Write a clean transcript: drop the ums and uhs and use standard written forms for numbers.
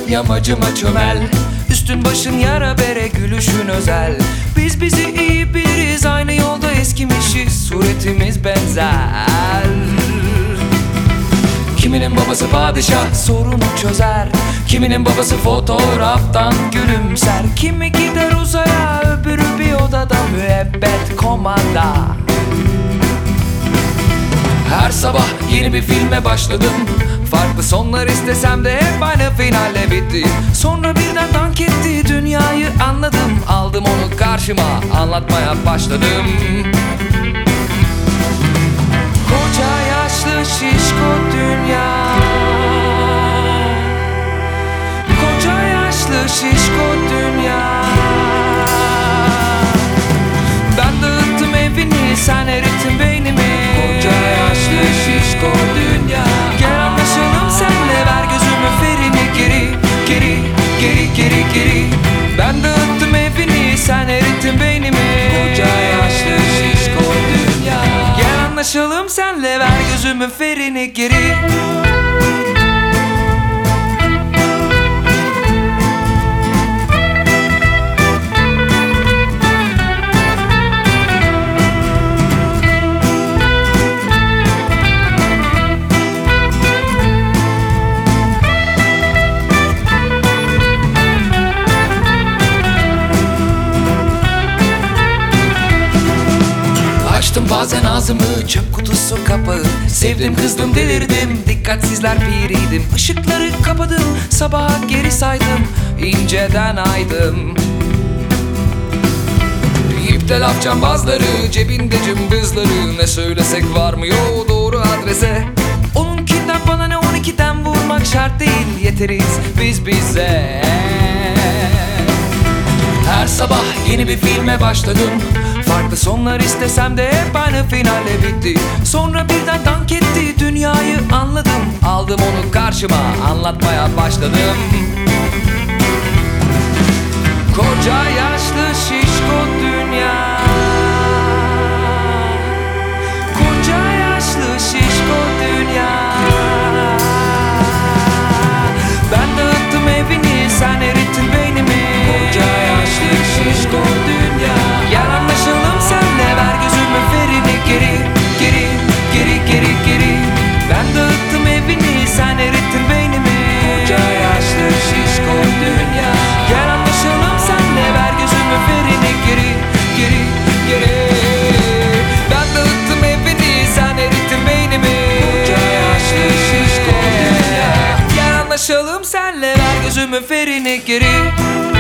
yamacıma çömel. Üstün başın yara bere, gülüşün özel. Biz bizi iyi biliriz, aynı yolda eskimişiz, suretimiz benzer. Kiminin babası padişah, sorunu çözer. Kiminin babası fotoğraftan gülümser. Kimi gider uzaya, öbürü bir odada müebbet komanda. Her sabah yeni bir filme başladım. Farklı sonlar istesem de hep aynı finalle bitti. Sonra birden dank etti, dünyayı anladım. Aldım onu karşıma, anlatmaya başladım. Koca yaşlı şişko dünya, koca yaşlı şişko dünya. Ben dağıttım evini, sen erittin beynimi. Koca yaşlı şişko dünya. Gel anlaşalım senle, ver gözümün ferini geri. Geri, geri, geri, geri. Ben dağıttım evini, sen erittin beynimi. Koca yaşlı şişko dünya. Gel anlaşalım senle, ver gözümün ferini geri. Açtım bazen ağzımı, çöp kutusu kapağı. Sevdim kızdım delirdim, dikkatsizler piriydim. Işıkları kapadım, sabaha geri saydım, inceden aydım. İpte laf cambazları, cebinde cımbızları. Ne söylesek varmıyor doğru adrese. Onunkinden bana ne, 12'den vurmak şart değil, yeteriz biz bize. Her sabah yeni bir filme başladım. Farklı sonlar istesem de hep aynı finalle bitti. Sonra birden dank etti, dünyayı anladım. Aldım onu karşıma, anlatmaya başladım. Koca yaşlı şişko dünya, koca yaşlı şişko dünya. Ben dağıttım evini, sen erittin beynimi. Koca yaşlı şişko dünya. Gel anlaşalım senle, ver gözümün ferini geri. Geri, geri, geri, geri. Ben dağıttım evini, sen erittin beynimi. Koca yaşlı şişko dünya. Gel anlaşalım senle, ver gözümün ferini geri. Geri, geri. Ben dağıttım evini, sen erittin beynimi. Koca yaşlı şişko dünya. Gel anlaşalım senle, ver gözümün ferini geri.